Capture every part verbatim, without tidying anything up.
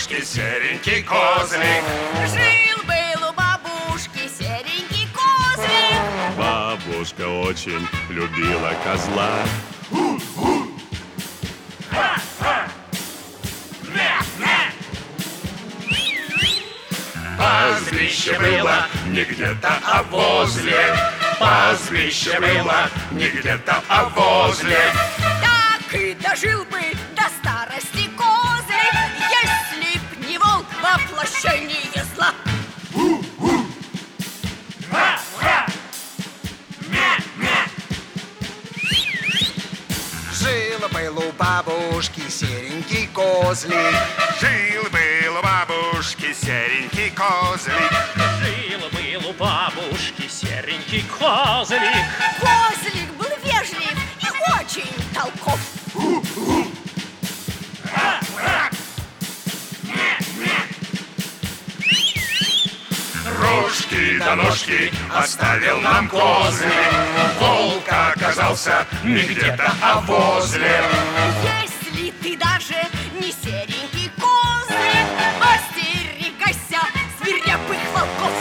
бабушки серенький козлик. Жил-был у бабушки серенький козлик. Бабушка очень любила козла. Пастбище было не где-то, а возле. Пастбище было не где-то, а возле. Так и дожил бы до старости козлик, если б не волк воплощение зла. Жил-был у бабушки серенький козлик. Жил-был у бабушки серенький козлик. Жил-был у бабушки серенький козлик. Козлик был вежлив и очень толков. Рожки до ножки оставил нам козлик. Волк оказался не где-то, а возле. Если ты даже не серенький козлик, остерегайся свирепых волков.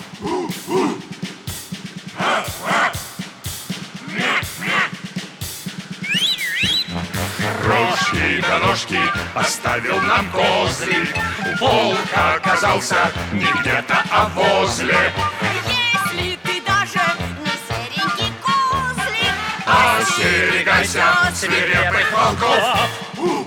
Рожки до ножки оставил нам козлик. Волк оказался не где-то, а возле. Если ты даже не серенький козлик, Остерегайся свирепых волков.